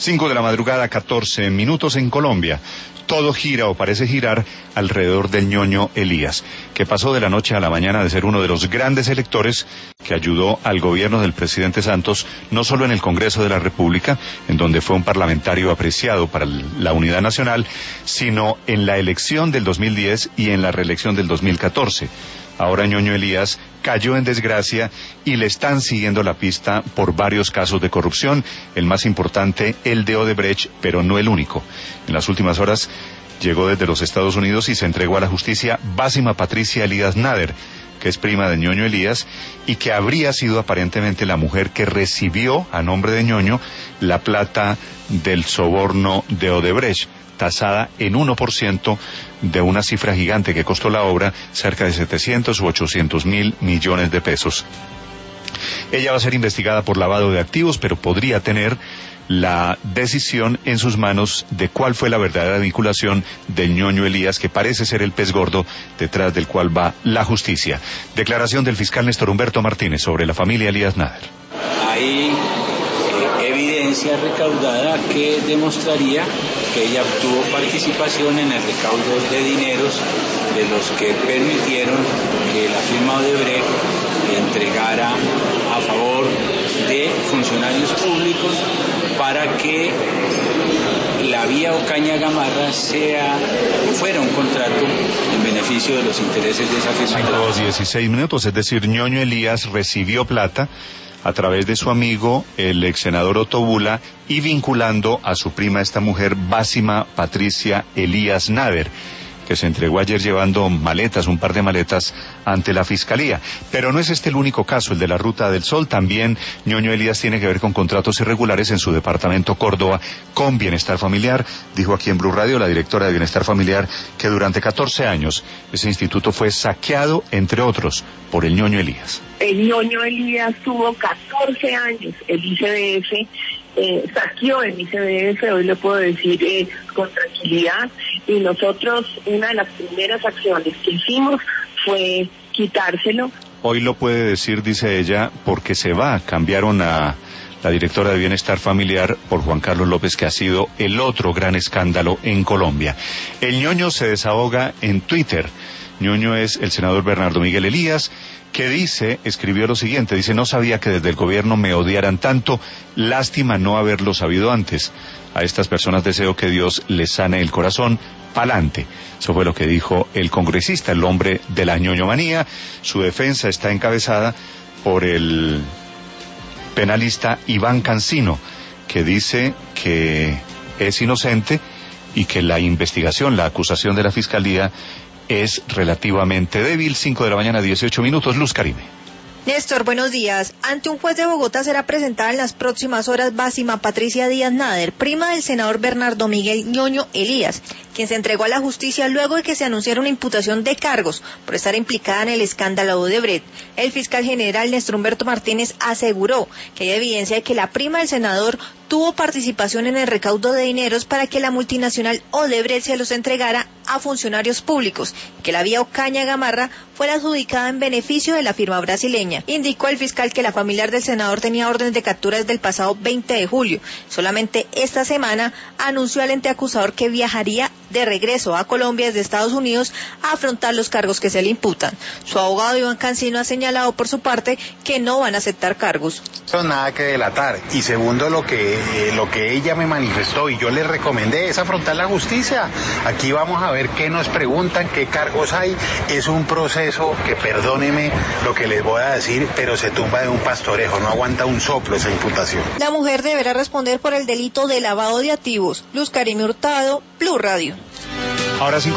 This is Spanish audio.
5 de la madrugada, 14 minutos en Colombia. Todo gira o parece girar alrededor del ñoño Elías, que pasó de la noche a la mañana de ser uno de los grandes electores que ayudó al gobierno del presidente Santos, no solo en el Congreso de la República, en donde fue un parlamentario apreciado para la unidad nacional, sino en la elección del 2010 y en la reelección del 2014. Ahora ñoño Elías cayó en desgracia y le están siguiendo la pista por varios casos de corrupción, el más importante, el de Odebrecht, pero no el único. En las últimas horas llegó desde los Estados Unidos y se entregó a la justicia Básima Patricia Elías Nader, que es prima de ñoño Elías y que habría sido aparentemente la mujer que recibió a nombre de ñoño la plata del soborno de Odebrecht, tasada en 1% de una cifra gigante que costó la obra, cerca de 700 u 800 mil millones de pesos. Ella va a ser investigada por lavado de activos, pero podría tener la decisión en sus manos de cuál fue la verdadera vinculación del ñoño Elías, que parece ser el pez gordo detrás del cual va la justicia. Declaración del fiscal Néstor Humberto Martínez sobre la familia Elías Nader. Hay evidencia recaudada que demostraría que ella tuvo participación en el recaudo de dineros de los que permitieron que la firma Odebrecht entregara a favor de funcionarios públicos para que la vía Ocaña Gamarra fuera un contrato en beneficio de los intereses de esa firma. 16 minutos, es decir, ñoño Elías recibió plata a través de su amigo, el ex senador Otto Bula, y vinculando a su prima, esta mujer, Básima Patricia Elías Nader, que se entregó ayer llevando maletas, un par de maletas, ante la Fiscalía. Pero no es este el único caso, el de la Ruta del Sol. También ñoño Elías tiene que ver con contratos irregulares en su departamento Córdoba con Bienestar Familiar. Dijo aquí en Blue Radio la directora de Bienestar Familiar que durante 14 años ese instituto fue saqueado, entre otros, por el ñoño Elías. El ñoño Elías tuvo 14 años, el ICBF saqueó el ICBF, hoy lo puedo decir con tranquilidad, y nosotros una de las primeras acciones que hicimos fue quitárselo. Hoy lo puede decir, dice ella, porque se va, cambiaron a la directora de Bienestar Familiar por Juan Carlos López, que ha sido el otro gran escándalo en Colombia. El ñoño se desahoga en Twitter. ñoño es el senador Bernardo Miguel Elías, que escribió lo siguiente, dice: no sabía que desde el gobierno me odiaran tanto, lástima no haberlo sabido antes. A estas personas deseo que Dios les sane el corazón, pa'lante. Eso fue lo que dijo el congresista, el hombre de la ñoñomanía. Su defensa está encabezada por el penalista Iván Cancino, que dice que es inocente y que la investigación, la acusación de la Fiscalía es relativamente débil. 5 de la mañana, 18 minutos, Luz Carime. Néstor, buenos días. Ante un juez de Bogotá será presentada en las próximas horas Básima Patricia Elías Nader, prima del senador Bernardo Miguel ñoño Elías, quien se entregó a la justicia luego de que se anunciara una imputación de cargos por estar implicada en el escándalo Odebrecht. El fiscal general Néstor Humberto Martínez aseguró que hay evidencia de que la prima del senador tuvo participación en el recaudo de dineros para que la multinacional Odebrecht se los entregara a funcionarios públicos, que la vía Ocaña Gamarra fuera adjudicada en beneficio de la firma brasileña. Indicó el fiscal que la familiar del senador tenía órdenes de captura desde el pasado 20 de julio. Solamente esta semana anunció al ente acusador que viajaría de regreso a Colombia desde Estados Unidos a afrontar los cargos que se le imputan. Su abogado Iván Cancino ha señalado por su parte que no van a aceptar cargos. Eso nada que delatar. Y segundo, lo que ella me manifestó y yo le recomendé es afrontar la justicia. Aquí vamos a ver qué nos preguntan, qué cargos hay. Es un proceso que, perdónenme lo que les voy a decir, pero se tumba de un pastorejo, no aguanta un soplo esa imputación. La mujer deberá responder por el delito de lavado de activos. Luz Carime Hurtado, Blue Radio. Ahora sí.